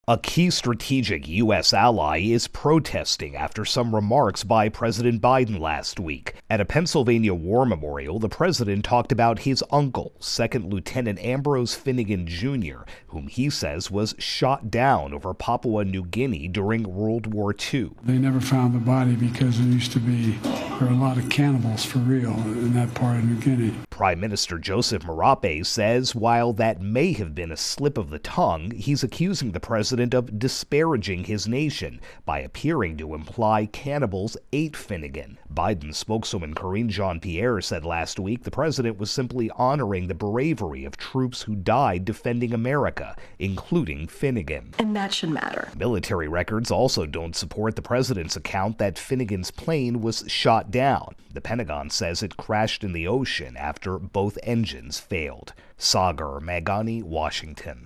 A key strategic U.S. ally is protesting after some remarks by President Biden last week. At a Pennsylvania war memorial, the president talked about his uncle, Second Lieutenant Ambrose Finnegan Jr., whom he says was shot down over Papua New Guinea during World War II. They never found the body because there were a lot of cannibals for real in that part of New Guinea. Prime Minister Joseph Marape says while that may have been a slip of the tongue, he's accusing the president of disparaging his nation by appearing to imply cannibals ate Finnegan. Biden spokeswoman Karine Jean-Pierre said last week the president was simply honoring the bravery of troops who died defending America, including Finnegan. And that should matter. Military records also don't support the president's account that Finnegan's plane was shot down. The Pentagon says it crashed in the ocean after both engines failed. Sagar Meghani, Washington.